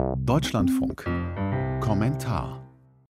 Deutschlandfunk. Kommentar.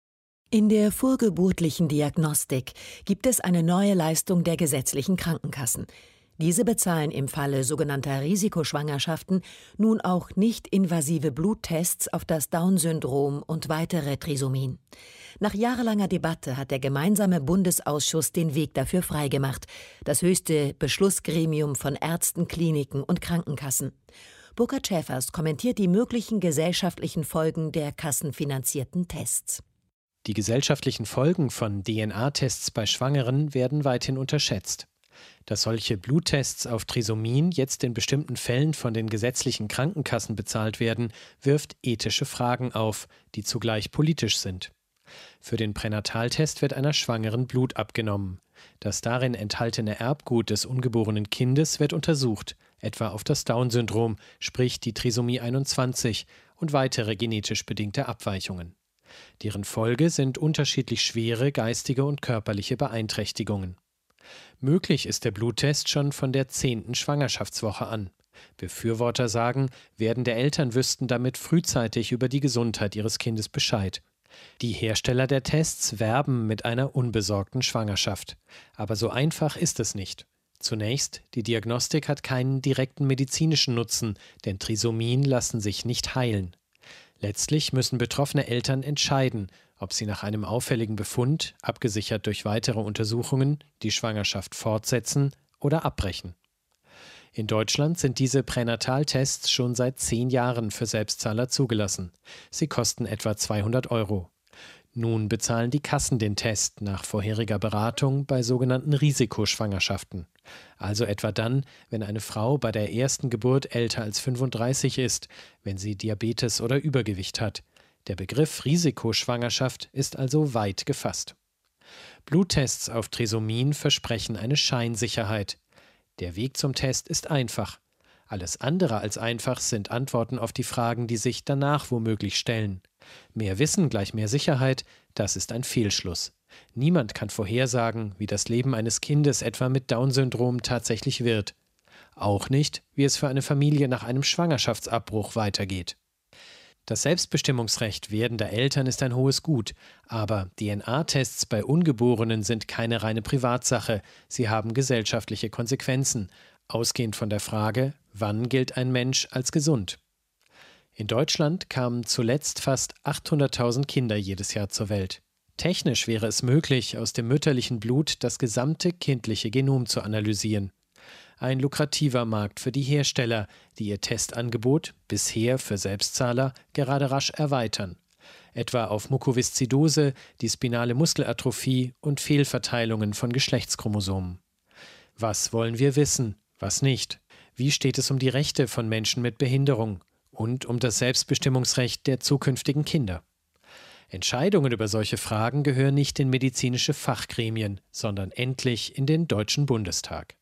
In der vorgeburtlichen Diagnostik gibt es eine neue Leistung der gesetzlichen Krankenkassen. Diese bezahlen im Falle sogenannter Risikoschwangerschaften nun auch nicht-invasive Bluttests auf das Down-Syndrom und weitere Trisomien. Nach jahrelanger Debatte hat der gemeinsame Bundesausschuss den Weg dafür freigemacht, das höchste Beschlussgremium von Ärzten, Kliniken und Krankenkassen. Burkhard Schäfers kommentiert die möglichen gesellschaftlichen Folgen der kassenfinanzierten Tests. Die gesellschaftlichen Folgen von DNA-Tests bei Schwangeren werden weithin unterschätzt. Dass solche Bluttests auf Trisomien jetzt in bestimmten Fällen von den gesetzlichen Krankenkassen bezahlt werden, wirft ethische Fragen auf, die zugleich politisch sind. Für den Pränataltest wird einer Schwangeren Blut abgenommen. Das darin enthaltene Erbgut des ungeborenen Kindes wird untersucht, etwa auf das Down-Syndrom, sprich die Trisomie 21 und weitere genetisch bedingte Abweichungen. Deren Folge sind unterschiedlich schwere geistige und körperliche Beeinträchtigungen. Möglich ist der Bluttest schon von der 10. Schwangerschaftswoche an. Befürworter sagen, werdende Eltern wüssten damit frühzeitig über die Gesundheit ihres Kindes Bescheid. Die Hersteller der Tests werben mit einer unbesorgten Schwangerschaft. Aber so einfach ist es nicht. Zunächst, die Diagnostik hat keinen direkten medizinischen Nutzen, denn Trisomien lassen sich nicht heilen. Letztlich müssen betroffene Eltern entscheiden, ob sie nach einem auffälligen Befund, abgesichert durch weitere Untersuchungen, die Schwangerschaft fortsetzen oder abbrechen. In Deutschland sind diese Pränataltests schon seit 10 Jahren für Selbstzahler zugelassen. Sie kosten etwa 200 €. Nun bezahlen die Kassen den Test nach vorheriger Beratung bei sogenannten Risikoschwangerschaften. Also etwa dann, wenn eine Frau bei der ersten Geburt älter als 35 ist, wenn sie Diabetes oder Übergewicht hat. Der Begriff Risikoschwangerschaft ist also weit gefasst. Bluttests auf Trisomien versprechen eine Scheinsicherheit. Der Weg zum Test ist einfach. Alles andere als einfach sind Antworten auf die Fragen, die sich danach womöglich stellen. Mehr Wissen gleich mehr Sicherheit, das ist ein Fehlschluss. Niemand kann vorhersagen, wie das Leben eines Kindes etwa mit Down-Syndrom tatsächlich wird. Auch nicht, wie es für eine Familie nach einem Schwangerschaftsabbruch weitergeht. Das Selbstbestimmungsrecht werdender Eltern ist ein hohes Gut, aber DNA-Tests bei Ungeborenen sind keine reine Privatsache, sie haben gesellschaftliche Konsequenzen, ausgehend von der Frage, wann gilt ein Mensch als gesund? In Deutschland kamen zuletzt fast 800.000 Kinder jedes Jahr zur Welt. Technisch wäre es möglich, aus dem mütterlichen Blut das gesamte kindliche Genom zu analysieren. Ein lukrativer Markt für die Hersteller, die ihr Testangebot, bisher für Selbstzahler, gerade rasch erweitern. Etwa auf Mukoviszidose, die spinale Muskelatrophie und Fehlverteilungen von Geschlechtschromosomen. Was wollen wir wissen, was nicht? Wie steht es um die Rechte von Menschen mit Behinderung und um das Selbstbestimmungsrecht der zukünftigen Kinder? Entscheidungen über solche Fragen gehören nicht in medizinische Fachgremien, sondern endlich in den Deutschen Bundestag.